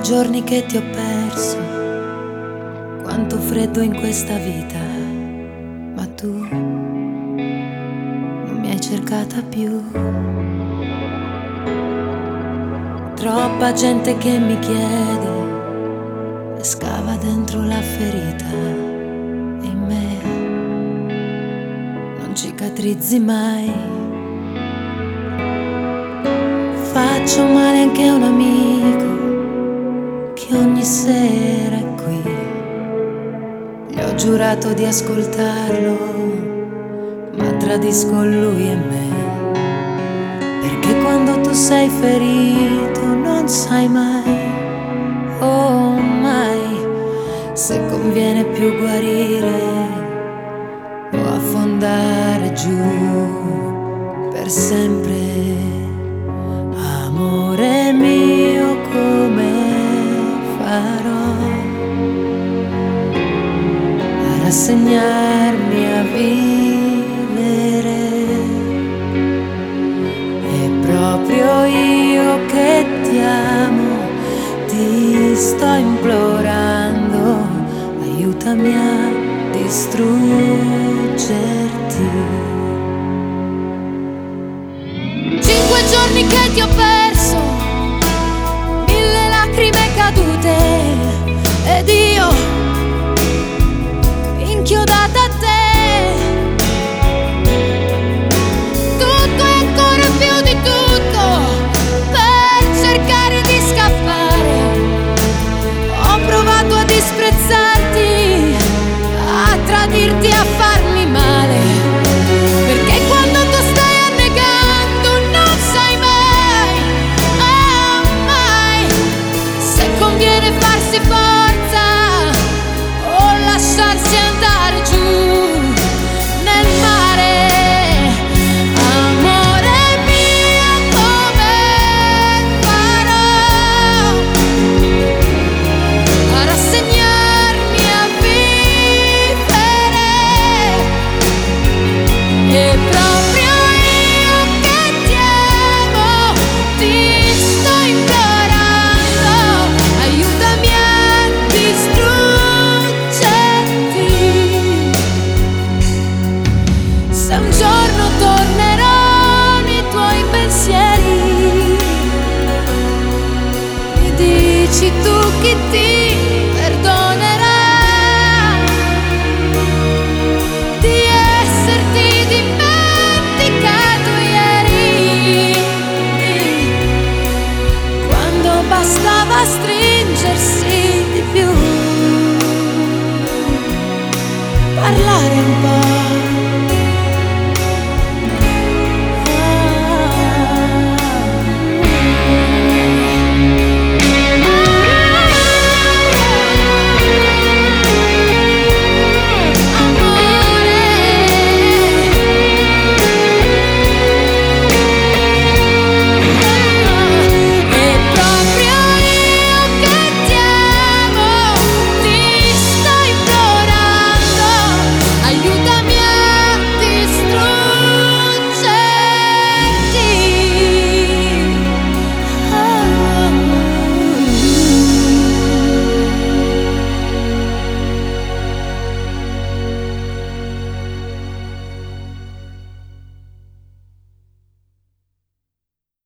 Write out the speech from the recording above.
giorni che ti ho perso, quanto freddo in questa vita, ma tu non mi hai cercata più. Troppa gente che mi chiede e scava dentro la ferita, e in me non cicatrizzi mai. Faccio male anche a un amico che ogni sera è qui. Gli ho giurato di ascoltarlo, ma tradisco lui e me. Perché quando tu sei ferito non sai mai, oh mai, se conviene più guarire o affondare giù per sempre. Amore mio, come farò a rassegnarmi a vivere? È proprio io che ti amo, ti sto implorando, aiutami a distruggerti. 5 giorni che ti ho perso, 1000 lacrime cadute, ed io inchiodata a te. Tutto e ancora più di tutto per cercare di scappare. Ho provato a disprezzarti, a tradirti, a farmi male, perché quando tu stai annegando non sai mai, oh mai, se conviene farsi forza o lasciarsi andare giù nel mare. Amore mio, come farò a rassegnarmi a vivere? È proprio io che ti amo, ti sto implorando, aiutami a distruggerti. Se un giorno tornerò nei tuoi pensieri, mi dici tu chi ti